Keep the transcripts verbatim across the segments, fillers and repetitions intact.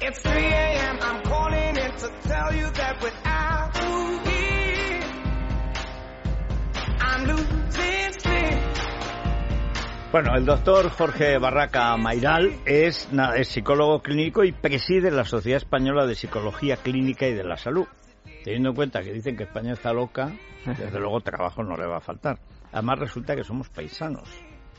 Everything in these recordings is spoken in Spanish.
It's three a m I'm calling in to tell you that without you here, I'm losing sleep. Bueno, el doctor Jorge Barraca Mayral es, es psicólogo clínico y preside la Sociedad Española de Psicología Clínica y de la Salud. Teniendo en cuenta que dicen que España está loca, desde luego trabajo no le va a faltar. Además resulta que somos paisanos,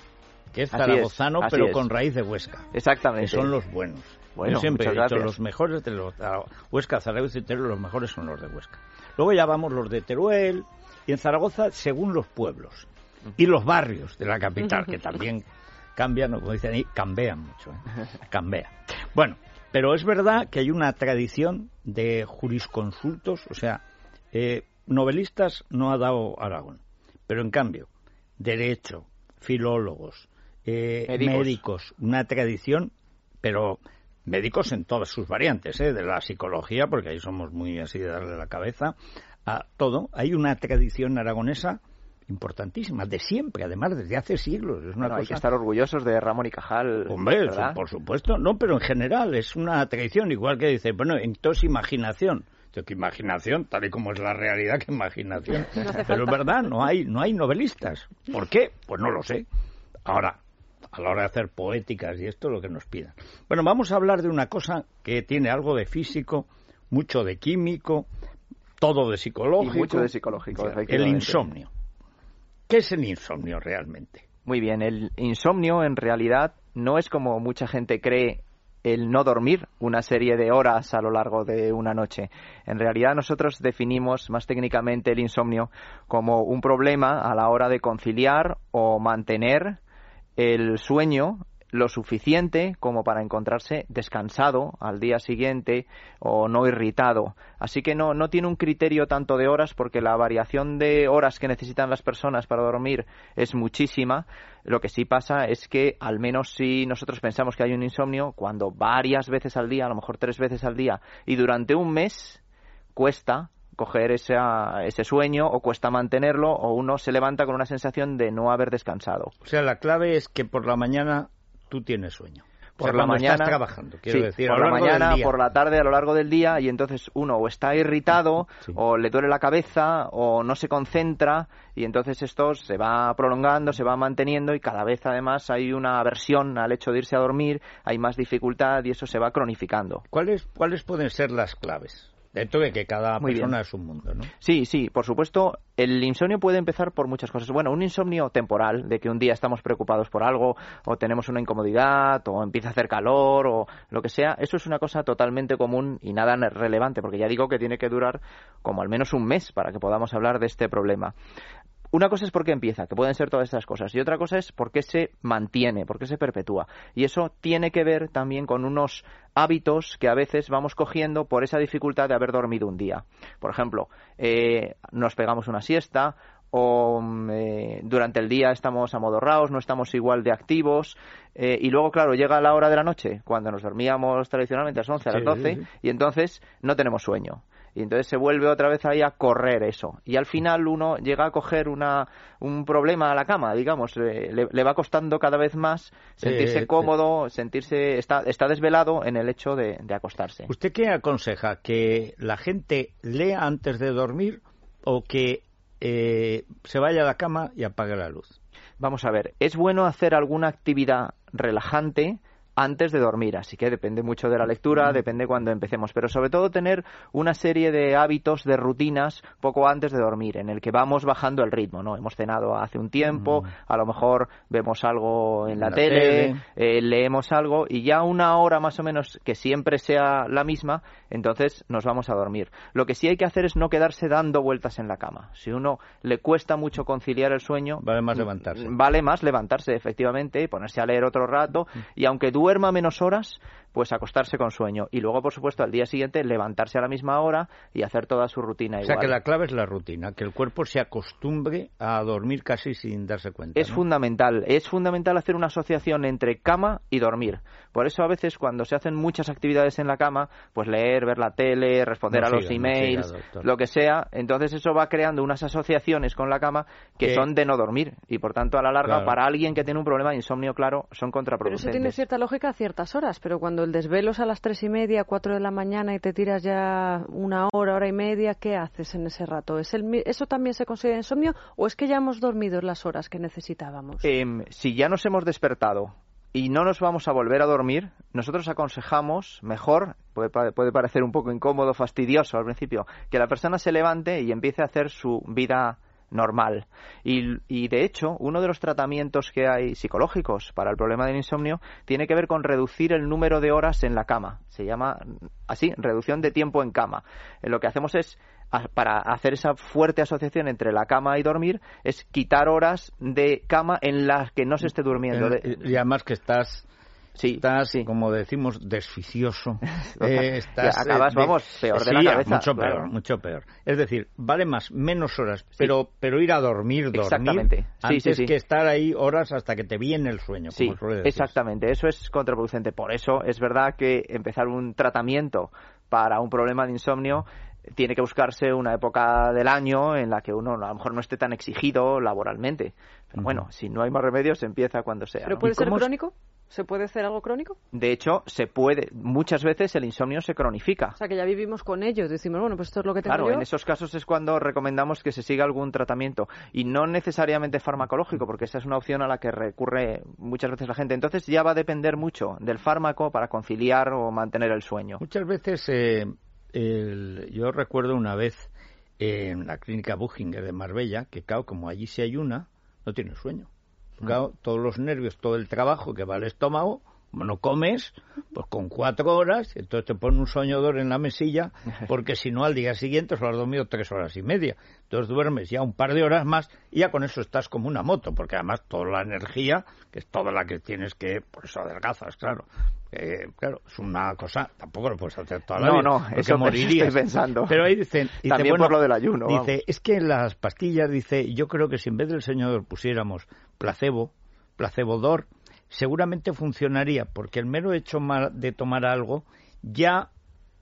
que es zaragozano, pero es. Con raíz de Huesca. Exactamente. Que son los buenos. Bueno, Yo siempre he dicho, gracias. los mejores de los Huesca, Zaragoza y Teruel, los mejores son los de Huesca. Luego ya vamos los de Teruel, y en Zaragoza según los pueblos. Y los barrios de la capital, que también cambian, como dicen ahí, cambean mucho. ¿eh? Cambea. Bueno, pero es verdad que hay una tradición de jurisconsultos, o sea, eh, novelistas no ha dado Aragón, pero en cambio, derecho, filólogos, eh, médicos. médicos, una tradición, pero médicos en todas sus variantes, ¿eh? De la psicología, porque ahí somos muy así de darle la cabeza a todo. Hay una tradición aragonesa importantísima, de siempre, además, desde hace siglos. Es una bueno, cosa... Hay que estar orgullosos de Ramón y Cajal. Hombre, ¿verdad? Por supuesto, no, pero en general es una tradición, igual que dice, bueno, entonces imaginación. Que imaginación, tal y como es la realidad, que imaginación. No hace pero falta. es verdad, no hay, no hay novelistas. ¿Por qué? Pues no lo sé. Ahora, a la hora de hacer poéticas y esto, lo que nos pidan. Bueno, vamos a hablar de una cosa que tiene algo de físico, mucho de químico, todo de psicológico. Y mucho de psicológico, efectivamente. El insomnio. ¿Qué es el insomnio realmente? Muy bien, el insomnio en realidad no es como mucha gente cree el no dormir una serie de horas a lo largo de una noche. En realidad nosotros definimos más técnicamente el insomnio como un problema a la hora de conciliar o mantener el sueño lo suficiente como para encontrarse descansado al día siguiente o no irritado. Así que no, no tiene un criterio tanto de horas, porque la variación de horas que necesitan las personas para dormir es muchísima. Lo que sí pasa es que, al menos si nosotros pensamos que hay un insomnio, cuando varias veces al día, a lo mejor tres veces al día, y durante un mes cuesta coger esa, ese sueño, o cuesta mantenerlo, o uno se levanta con una sensación de no haber descansado. O sea, la clave es que por la mañana tú tienes sueño. Por o sea, la cuando mañana, estás trabajando, quiero sí, decir, por a lo la largo del mañana, día. por la tarde, a lo largo del día, y entonces uno o está irritado, sí. o le duele la cabeza, o no se concentra, y entonces esto se va prolongando, se va manteniendo, y cada vez además hay una aversión al hecho de irse a dormir, hay más dificultad, y eso se va cronificando. ¿Cuáles, cuáles pueden ser las claves? Dentro de que cada Muy persona bien. es un mundo, ¿no? Sí, sí, por supuesto, el insomnio puede empezar por muchas cosas. Bueno, un insomnio temporal, de que un día estamos preocupados por algo, o tenemos una incomodidad, o empieza a hacer calor, o lo que sea, eso es una cosa totalmente común y nada relevante, porque ya digo que tiene que durar como al menos un mes para que podamos hablar de este problema. Una cosa es por qué empieza, que pueden ser todas estas cosas, y otra cosa es por qué se mantiene, por qué se perpetúa. Y eso tiene que ver también con unos hábitos que a veces vamos cogiendo por esa dificultad de haber dormido un día. Por ejemplo, eh, nos pegamos una siesta, o eh, durante el día estamos amodorrados, no estamos igual de activos, eh, y luego, claro, llega la hora de la noche, cuando nos dormíamos tradicionalmente a las once, a las doce, Sí, sí, sí. y entonces no tenemos sueño. Y entonces se vuelve otra vez ahí a correr eso. Y al final uno llega a coger una, un problema a la cama, digamos. Eh, le, le va costando cada vez más sentirse Eh, cómodo, sentirse... Está, está desvelado en el hecho de, de acostarse. ¿Usted qué aconseja? ¿Que la gente lea antes de dormir o que eh, se vaya a la cama y apague la luz? Vamos a ver, es bueno hacer alguna actividad relajante antes de dormir, así que depende mucho de la lectura, depende cuando empecemos, pero sobre todo tener una serie de hábitos, de rutinas poco antes de dormir, en el que vamos bajando el ritmo, ¿no? Hemos cenado hace un tiempo, a lo mejor vemos algo en la, la tele, tele. Eh, leemos algo, y ya una hora más o menos que siempre sea la misma, entonces nos vamos a dormir. Lo que sí hay que hacer es no quedarse dando vueltas en la cama. Si uno le cuesta mucho conciliar el sueño, Vale más levantarse. Vale más levantarse, efectivamente, ponerse a leer otro rato, y aunque duerma menos horas, pues acostarse con sueño. Y luego, por supuesto, al día siguiente levantarse a la misma hora y hacer toda su rutina igual. O sea, que la clave es la rutina, que el cuerpo se acostumbre a dormir casi sin darse cuenta, Es ¿no? fundamental, es fundamental hacer una asociación entre cama y dormir. Por eso a veces cuando se hacen muchas actividades en la cama, pues leer, ver la tele, responder No a los siga, no emails, siga, doctor. lo que sea, entonces eso va creando unas asociaciones con la cama que Que- son de no dormir, y por tanto a la larga, Claro. para alguien que tiene un problema de insomnio, claro, son Pero eso contraproducentes. tiene cierta lógica a ciertas horas, pero cuando el desvelo es a las tres y media, cuatro de la mañana y te tiras ya una hora, hora y media, ¿qué haces en ese rato? ¿Es el, ¿Eso también se considera insomnio o es que ya hemos dormido las horas que necesitábamos? Eh, si ya nos hemos despertado y no nos vamos a volver a dormir, nosotros aconsejamos mejor, puede, puede parecer un poco incómodo, fastidioso al principio, que la persona se levante y empiece a hacer su vida normal. Y, y de hecho, uno de los tratamientos que hay psicológicos para el problema del insomnio tiene que ver con reducir el número de horas en la cama. Se llama así, reducción de tiempo en cama. Eh, lo que hacemos es, a, para hacer esa fuerte asociación entre la cama y dormir, es quitar horas de cama en las que no se esté durmiendo. De, y además que estás... Sí, estás, sí. como decimos, desficioso. eh, estás, ya, acabas, de, vamos, peor sí, de la cabeza. Mucho claro. peor, mucho peor. Es decir, vale más, menos horas, sí. pero pero ir a dormir, dormir, exactamente. Sí, antes sí, sí. que estar ahí horas hasta que te viene el sueño, sí, como suele decir. Exactamente, eso es contraproducente. Por eso es verdad que empezar un tratamiento para un problema de insomnio tiene que buscarse una época del año en la que uno a lo mejor no esté tan exigido laboralmente. Pero uh-huh. bueno, si no hay más remedio, se empieza cuando sea. ¿Pero ¿no? puede ser crónico? ¿Se puede hacer algo crónico? De hecho, se puede. Muchas veces el insomnio se cronifica. O sea, que ya vivimos con ello. Decimos, bueno, pues esto es lo que tengo Claro, yo. En esos casos es cuando recomendamos que se siga algún tratamiento. Y no necesariamente farmacológico, porque esa es una opción a la que recurre muchas veces la gente. Entonces ya va a depender mucho del fármaco para conciliar o mantener el sueño. Muchas veces, eh, el, yo recuerdo una vez eh, en la clínica Buchinger de Marbella, que claro, como allí se ayuna, no tienes sueño. Claro, todos los nervios, todo el trabajo que va al estómago, como no comes, pues con cuatro horas, entonces te ponen un soñador en la mesilla, porque si no al día siguiente solo has dormido tres horas y media. Entonces duermes ya un par de horas más y ya con eso estás como una moto, porque además toda la energía, que es toda la que tienes que, por eso adelgazas, claro. Eh, claro, es una cosa, tampoco lo puedes hacer toda la no, vida. No, no, eso morirías. Estoy pensando. Pero ahí dicen, dice, también bueno, por lo del ayuno. Dice, vamos. es que las pastillas, dice, yo creo que si en vez del soñador pusiéramos placebo, placebo-dor, seguramente funcionaría, porque el mero hecho de tomar algo ya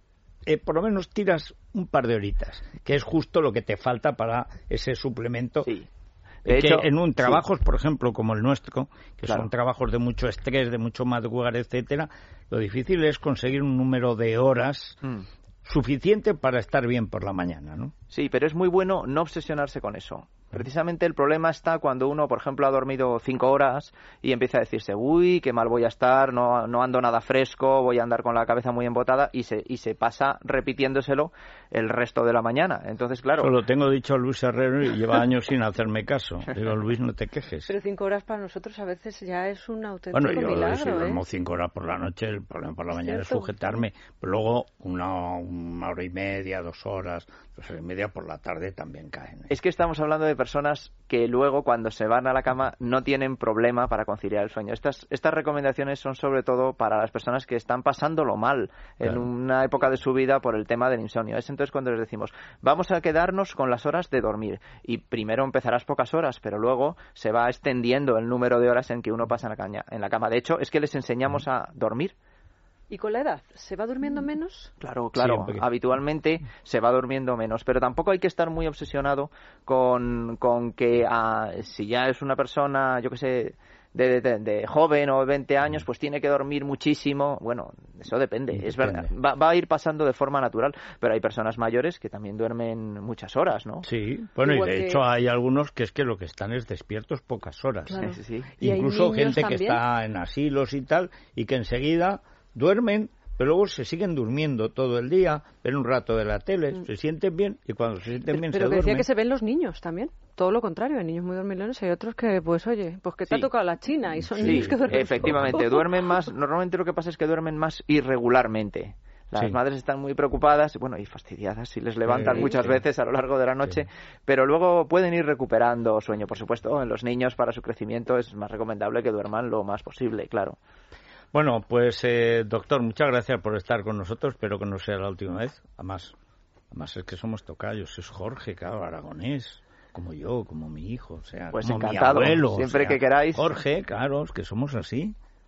eh, por lo menos tiras un par de horitas, que es justo lo que te falta para ese suplemento. Sí. De que hecho, en un trabajos, sí. por ejemplo, como el nuestro, que claro. son trabajos de mucho estrés, de mucho madrugar, etcétera, lo difícil es conseguir un número de horas mm. suficiente para estar bien por la mañana, ¿no? Sí, pero es muy bueno no obsesionarse con eso. Precisamente el problema está cuando uno, por ejemplo, ha dormido cinco horas y empieza a decirse, uy, qué mal voy a estar, no, no ando nada fresco, voy a andar con la cabeza muy embotada, y se, y se pasa repitiéndoselo el resto de la mañana. Entonces, claro... Solo tengo dicho a Luis Herrero y lleva años sin hacerme caso. Digo, Luis, no te quejes. Pero cinco horas para nosotros a veces ya es un auténtico bueno, yo, milagro, si ¿eh? duermo cinco horas por la noche, el problema por la es mañana cierto. es sujetarme. Pero luego una, una hora y media, dos horas, dos horas y media por la tarde también caen, ¿eh? Es que estamos hablando de personas que luego cuando se van a la cama no tienen problema para conciliar el sueño. Estas, estas recomendaciones son sobre todo para las personas que están pasándolo mal en claro. una época de su vida por el tema del insomnio. Es entonces cuando les decimos, vamos a quedarnos con las horas de dormir. Y primero empezarás pocas horas, pero luego se va extendiendo el número de horas en que uno pasa en la, caña, en la cama. De hecho, es que les enseñamos a dormir. ¿Y con la edad? ¿Se va durmiendo menos? Claro, claro. Sí, habitualmente se va durmiendo menos. Pero tampoco hay que estar muy obsesionado con, con que ah, si ya es una persona, yo qué sé, de, de, de joven o veinte años, pues tiene que dormir muchísimo. Bueno, eso depende. depende. Es verdad. Va, va a ir pasando de forma natural. Pero hay personas mayores que también duermen muchas horas, ¿no? Sí. Bueno, Igual y de que... hecho hay algunos que es que lo que están es despiertos pocas horas. Claro. Sí, sí, sí. Incluso gente también? que está en asilos y tal, y que enseguida... duermen, pero luego se siguen durmiendo todo el día, ven un rato de la tele, mm. se sienten bien y cuando se sienten pero, bien pero se que decía duermen. que se ven los niños también, todo lo contrario, hay niños muy dormilones, hay otros que, pues oye, pues que te sí. ha tocado la China y son sí, niños que duermen efectivamente, poco. duermen más, normalmente lo que pasa es que duermen más irregularmente. Las sí. madres están muy preocupadas, bueno, y fastidiadas si les levantan sí, muchas sí. veces a lo largo de la noche, sí. pero luego pueden ir recuperando sueño. Por supuesto, en los niños para su crecimiento es más recomendable que duerman lo más posible, claro. Bueno, pues eh, doctor, muchas gracias por estar con nosotros, espero que no sea la última vez. Además, además es que somos tocayos, es Jorge, claro, aragonés, como yo, como mi hijo, o sea, pues como encantado, mi abuelo. Siempre o sea, que queráis. Jorge, claro, es que somos así.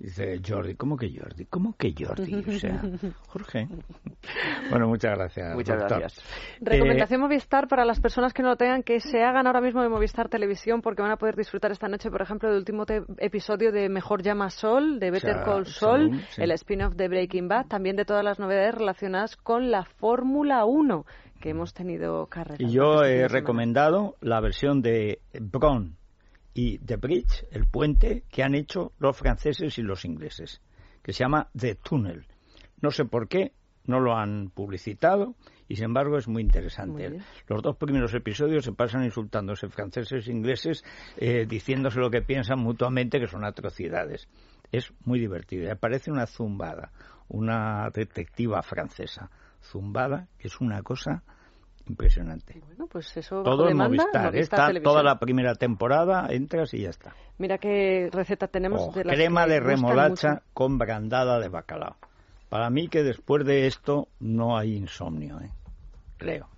Dice Jordi, ¿cómo que Jordi? ¿Cómo que Jordi? O sea, Jorge. Bueno, muchas gracias. Muchas doctor. gracias. Recomendación eh, Movistar para las personas que no lo tengan, que se hagan ahora mismo de Movistar Televisión, porque van a poder disfrutar esta noche, por ejemplo, del último te- episodio de Mejor Llama Sol, de Better o sea, Call Saul, Saul sí. el spin-off de Breaking Bad, también de todas las novedades relacionadas con la Fórmula uno, que hemos tenido carrera. Y yo he recomendado la versión de Bron y The Bridge, el puente, que han hecho los franceses y los ingleses, que se llama The Tunnel. No sé por qué, no lo han publicitado y sin embargo es muy interesante. Muy los dos primeros episodios se pasan insultándose franceses e ingleses, eh, diciéndose lo que piensan mutuamente, que son atrocidades. Es muy divertido. Me parece una zumbada, una detectiva francesa. Zumbada, que es una cosa impresionante. Bueno, pues eso todo en demanda, Movistar, Movistar está toda la primera temporada, entras y ya está. Mira qué receta tenemos. Oh, de las crema que de remolacha mucho. Con brandada de bacalao. Para mí que después de esto no hay insomnio, ¿eh? Creo.